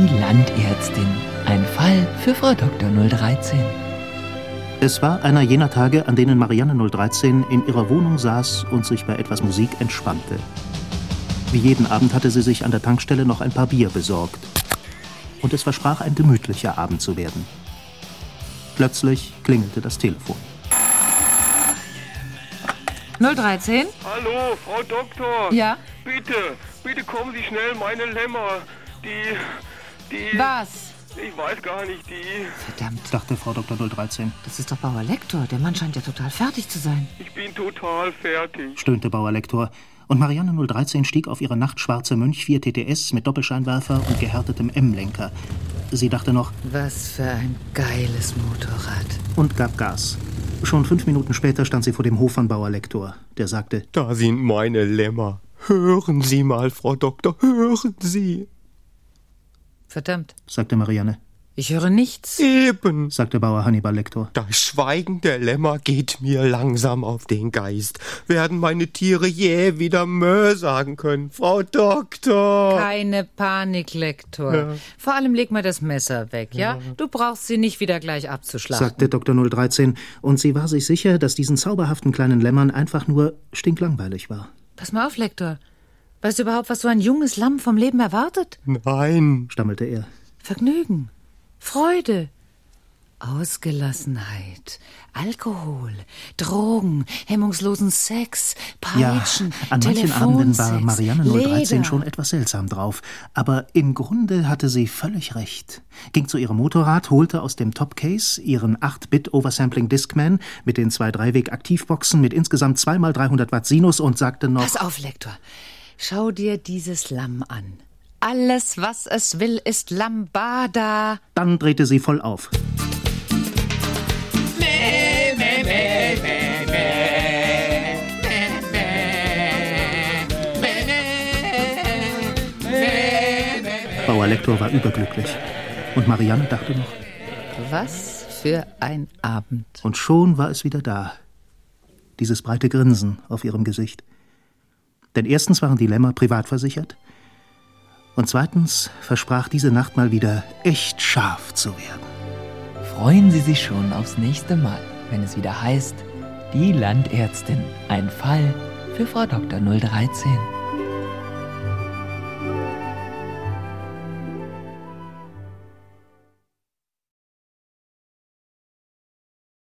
Die Landärztin. Ein Fall für Frau Dr. 013. Es war einer jener Tage, an denen Marianne 013 in ihrer Wohnung saß und sich bei etwas Musik entspannte. Wie jeden Abend hatte sie sich an der Tankstelle noch ein paar Bier besorgt. Und es versprach, ein gemütlicher Abend zu werden. Plötzlich klingelte das Telefon. 013? Hallo, Frau Doktor. Ja? Bitte kommen Sie schnell, meine Lämmer. Die... Was? Ich weiß gar nicht, die... Verdammt, Dachte Frau Dr. 013. das ist doch Bauer Lektor. Der Mann scheint ja total fertig zu sein. Ich bin total fertig. Stöhnte Bauer Lektor. Und Marianne 013 stieg auf ihre nachtschwarze Mönch 4 TTS mit Doppelscheinwerfer und gehärtetem M-Lenker. Sie dachte noch Was für ein geiles Motorrad. und gab Gas. Schon 5 Minuten später stand sie vor dem Hof von Bauer Lektor. Der sagte: Da sind meine Lämmer. Hören Sie mal, Frau Doktor, hören Sie. Verdammt, sagte Marianne. ich höre nichts. Eben. Sagte Bauer Hannibal Lektor. Das Schweigen der Lämmer geht mir langsam auf den Geist. Werden meine Tiere je wieder Mö sagen können, Frau Doktor? Keine Panik, Lektor. Ja. Vor allem leg mal das Messer weg, ja? Du brauchst sie nicht wieder gleich abzuschlachten. Sagte Dr. 013. Und sie war sich sicher, dass diesen zauberhaften kleinen Lämmern einfach nur stinklangweilig war. Pass mal auf, Lektor. Weißt du überhaupt, was so ein junges Lamm vom Leben erwartet? Nein. Stammelte er. Vergnügen, Freude, Ausgelassenheit, Alkohol, Drogen, hemmungslosen Sex, Peitschen, An manchen Abenden war Telefonsex, Marianne 013 Leder. schon etwas seltsam drauf. Aber im Grunde hatte sie völlig recht. Ging zu ihrem Motorrad, holte aus dem Topcase ihren 8-Bit Oversampling Discman mit den 2 Dreiweg-Aktivboxen mit insgesamt 2x300 Watt Sinus und sagte noch: Pass auf, Lektor. Schau dir dieses Lamm an. Alles, was es will, ist Lambada. Dann drehte sie voll auf. Bauer Lektor war überglücklich. Und Marianne dachte noch. Was für ein Abend. Und schon war es wieder da. Dieses breite Grinsen auf ihrem Gesicht. Denn erstens waren die Lämmer privat versichert. Und zweitens versprach diese Nacht mal wieder echt scharf zu werden. Freuen Sie sich schon aufs nächste Mal, wenn es wieder heißt: Die Landärztin. Ein Fall für Frau Dr. 013.